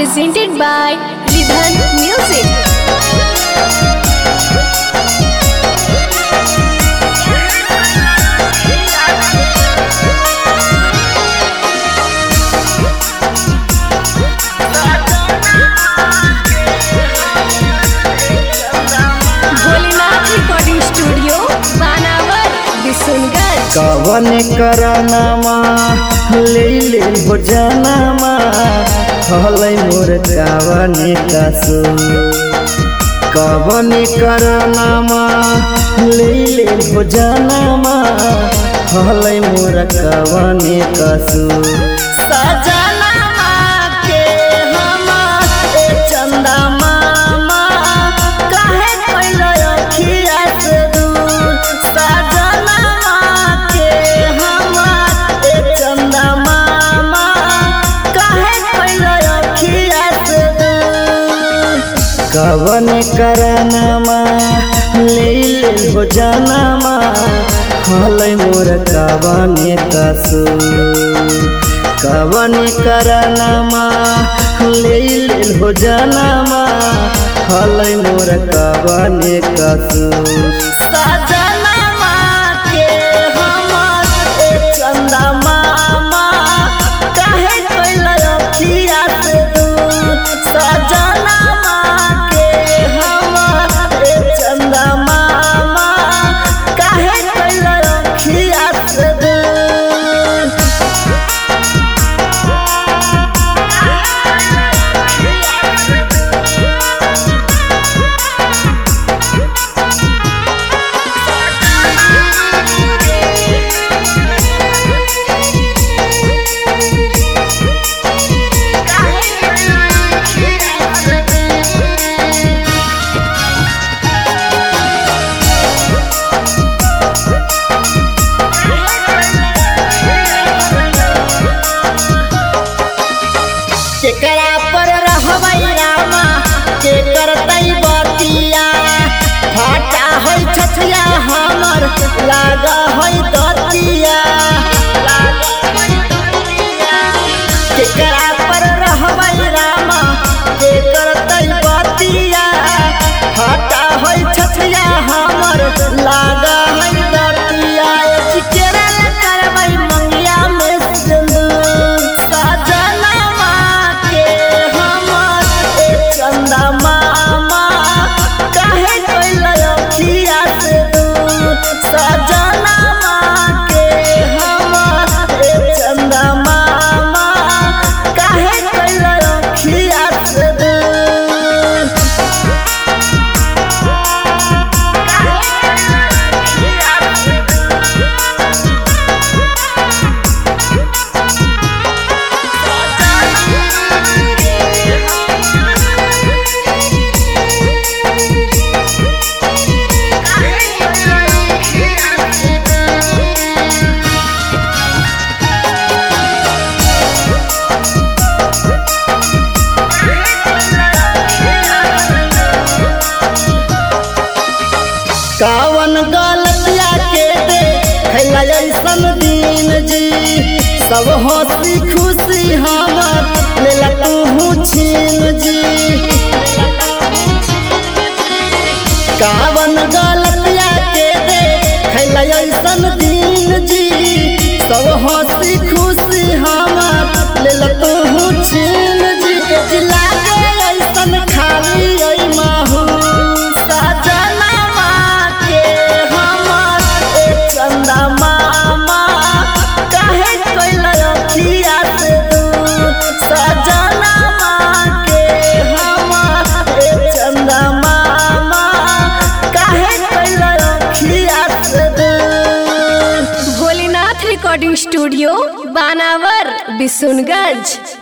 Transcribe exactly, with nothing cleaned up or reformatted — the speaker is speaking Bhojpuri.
presented by Ridhan Music. Bholenath recording studio Banawar Bishunganj. कवन करनामा ले ले हो जनामा हलै मोर कवन कसु कवन करनामा ले ले हो जनामा हलै मोर कवन कसु सजनामा के हम ए चंदा मामा काहे कोइलो अखिया से दूर सजनामा के हम ए चंदा मामा काहे कोइलो अखिया से दूर कवन करनामा ले ले हो जनामा हलै मोर कवन कसु कवन करनामा ले ले हो जनामा हलै मोर कवन कसु सजनामा के हमर ए चंदा मामा काहे कोइलो अखिया से दूर सजनामा के हमर ए चंदा मामा काहे कोइलो अखिया से दूर केकरा पर रहबै रामा के करतै बतिया फाटा होइ छछिया हमर लागा होइ दतिया केकरा पर रहबै रामा के करतै बतिया फाटा होइ छछिया हमर लागा होइ दतिया केकरा करबै मंगिया में सिंदूर सजनामा के हमर ए चंदा मामा काहे कोइलो अखिया से दूर सजनामा के हमर ए चंदा मामा काहे कोइलो अखिया से दूर कावन गलतिया के दे खैला ऐसन दिन जी सब हंसी खुशी हमर लेला तू छीन जी कावन गलतिया के दे खैला ऐसन दिन जी सब हंसी खुशी हमर लेला तू छीन जी जिला के ऐसन खाली ऐ माहू सजनामा के हमर ए चंदा मामा काहे कोइलो अखिया से दूर सजनामा के हमर ए चंदा मामा काहे कोइलो अखिया से दूर भोलेनाथ रिकॉर्डिंग स्टूडियो बानावर बिशुनगंज।